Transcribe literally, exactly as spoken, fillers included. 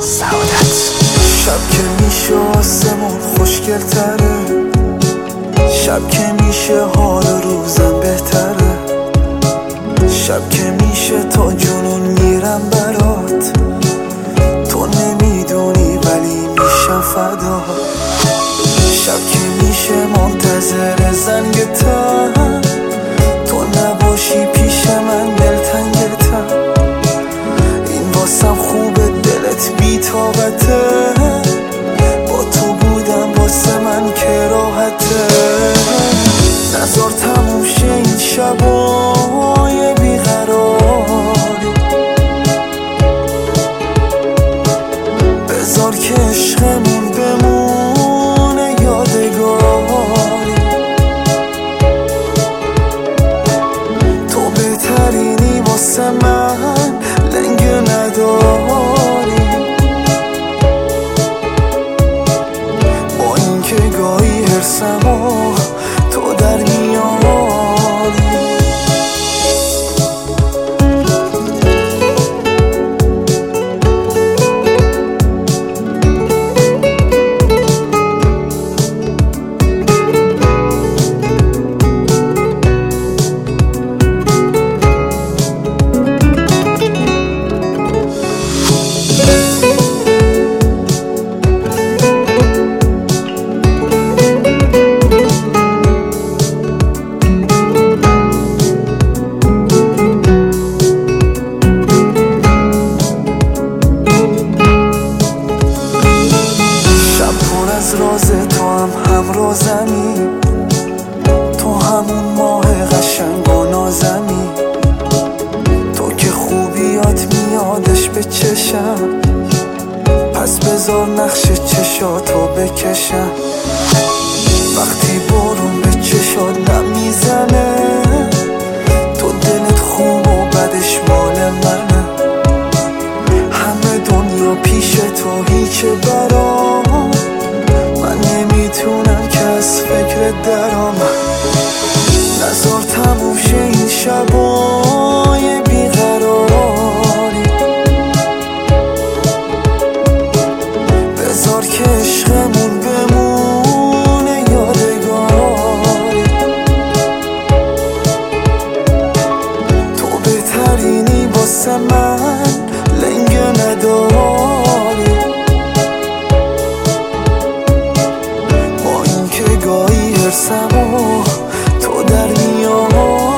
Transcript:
سعادت. شب که میشه آسمون خوشگل تره، شب که میشه حال روزم بهتره، شب که میشه تا جنون میرم برات، تو نمیدونی ولی میشم فدا. شب که میشه منتظر زنگتم، تو نباشی پیش من دلتنگتم. این واسم خوبه دلت بی طاقته، با تو بودم واسه من که راحته. نزار تموم شه این شبای بیقراری، بذار که عشقمون بمونه یادگاری. تو بهترینی واسه من لنگ نداری، با این که گاهی هرسمو تو در میاری. از راز تو هم همرازمی، تو همون ماه قشنگ و نازمی، تو که خوبیات میادش به چشم، پس بذار نقش چشاتو بکشم. وقتی بارون به چشات نمیزنه، تو دلت خوب و بدش مال منه. همه دنیا پیش تو هیچه برام، من نمیتونم که از فکرت درام. نزار تموم شه این شبای بیقراری، بذار که عشقمون بمونه یادگاری. تو بهترینی واسه من لنگ نداری، گاهی هرسمو تو در میاری.